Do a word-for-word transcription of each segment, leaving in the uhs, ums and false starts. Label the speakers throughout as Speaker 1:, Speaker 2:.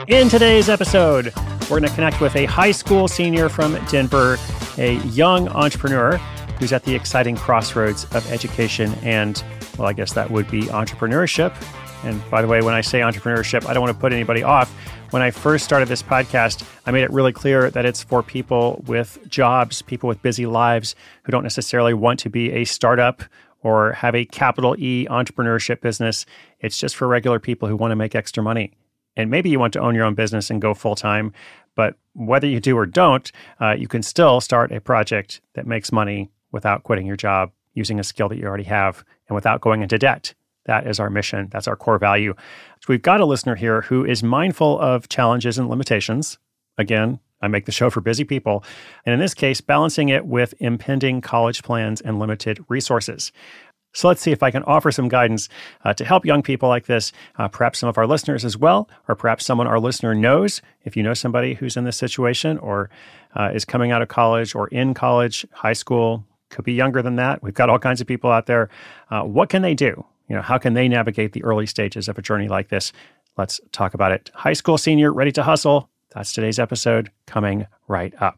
Speaker 1: In today's episode, we're going to connect with a high school senior from Denver, a young entrepreneur who's at the exciting crossroads of education and, well, I guess that would be entrepreneurship. And by the way, when I say entrepreneurship, I don't want to put anybody off. When I first started this podcast, I made it really clear that it's for people with jobs, people with busy lives who don't necessarily want to be a startup or have a capital E entrepreneurship business. It's just for regular people who want to make extra money. And maybe you want to own your own business and go full-time, but whether you do or don't, uh, you can still start a project that makes money without quitting your job, using a skill that you already have, and without going into debt. That is our mission. That's our core value. So we've got a listener here who is mindful of challenges and limitations. Again, I make the show for busy people. And in this case, balancing it with impending college plans and limited resources. So let's see if I can offer some guidance uh, to help young people like this, uh, perhaps some of our listeners as well, or perhaps someone our listener knows. If you know somebody who's in this situation or uh, is coming out of college or in college, high school, could be younger than that. We've got all kinds of people out there. Uh, what can they do? You know, how can they navigate the early stages of a journey like this? Let's talk about it. High school senior, ready to hustle. That's today's episode, coming right up.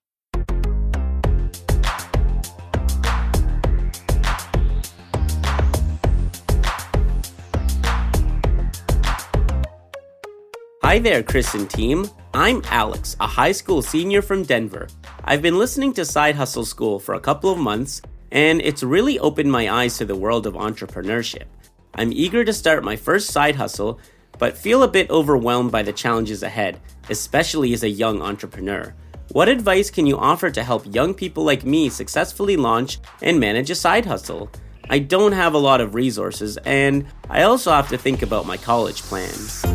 Speaker 2: Hi there, Chris and team. I'm Alex, a high school senior from Denver. I've been listening to Side Hustle School for a couple of months, and it's really opened my eyes to the world of entrepreneurship. I'm eager to start my first side hustle, but feel a bit overwhelmed by the challenges ahead, especially as a young entrepreneur. What advice can you offer to help young people like me successfully launch and manage a side hustle? I don't have a lot of resources, and I also have to think about my college plans.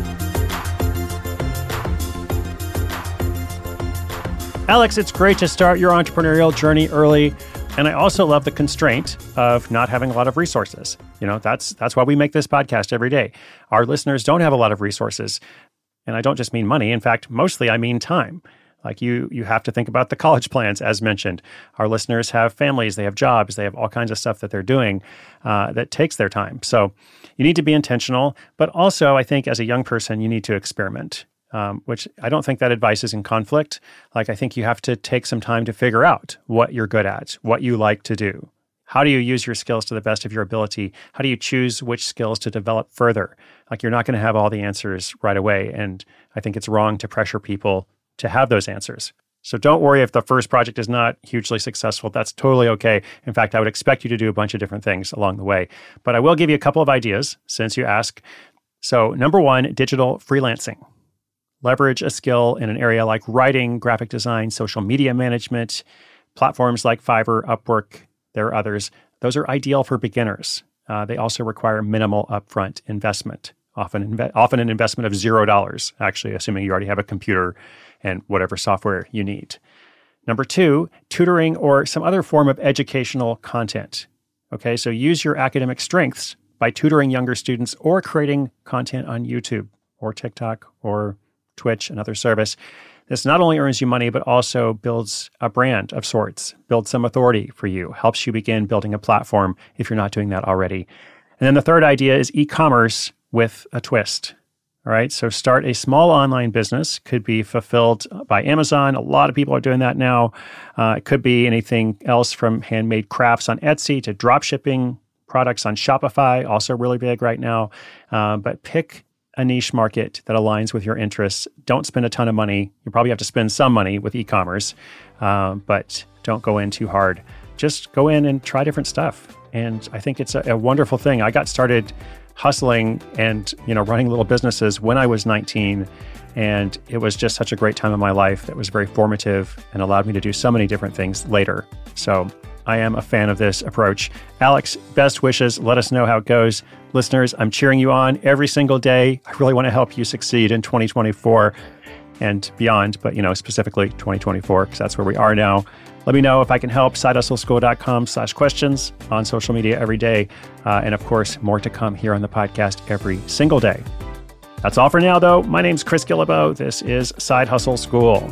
Speaker 1: Alex, it's great to start your entrepreneurial journey early. And I also love the constraint of not having a lot of resources. You know, that's that's why we make this podcast every day. Our listeners don't have a lot of resources. And I don't just mean money. In fact, mostly I mean time. Like you, you have to think about the college plans, as mentioned. Our listeners have families, they have jobs, they have all kinds of stuff that they're doing uh, that takes their time. So you need to be intentional. But also, I think as a young person, you need to experiment. Um, which I don't think that advice is in conflict. Like, I think you have to take some time to figure out what you're good at, what you like to do. How do you use your skills to the best of your ability? How do you choose which skills to develop further? Like, you're not going to have all the answers right away. And I think it's wrong to pressure people to have those answers. So don't worry if the first project is not hugely successful. That's totally okay. In fact, I would expect you to do a bunch of different things along the way. But I will give you a couple of ideas since you ask. So number one, digital freelancing. Leverage a skill in an area like writing, graphic design, social media management, platforms like Fiverr, Upwork, there are others. Those are ideal for beginners. Uh, they also require minimal upfront investment, often inve- often an investment of zero dollars, actually, assuming you already have a computer and whatever software you need. Number two, tutoring or some other form of educational content. Okay, so use your academic strengths by tutoring younger students or creating content on YouTube or TikTok or Twitch, another service. This not only earns you money, but also builds a brand of sorts, builds some authority for you, helps you begin building a platform if you're not doing that already. And then the third idea is e-commerce with a twist. All right, so start a small online business. Could be fulfilled by Amazon. A lot of people are doing that now. Uh, it could be anything else from handmade crafts on Etsy to drop shipping products on Shopify, also really big right now. Uh, but pick a niche market that aligns with your interests. Don't spend a ton of money. You probably have to spend some money with e-commerce, um, but don't go in too hard. Just go in and try different stuff. And I think it's a, a wonderful thing. I got started hustling and, you know, running little businesses when I was nineteen. And it was just such a great time in my life that was very formative and allowed me to do so many different things later. So I am a fan of this approach. Alex, best wishes. Let us know how it goes. Listeners, I'm cheering you on every single day. I really want to help you succeed in twenty twenty-four and beyond, but, you know, specifically twenty twenty-four, because that's where we are now. Let me know if I can help. sidehustleschool.com slash questions on social media every day. Uh, and of course, more to come here on the podcast every single day. That's all for now, though. My name's Chris Guillebeau. This is Side Hustle School.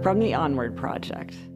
Speaker 3: from the Onward Project.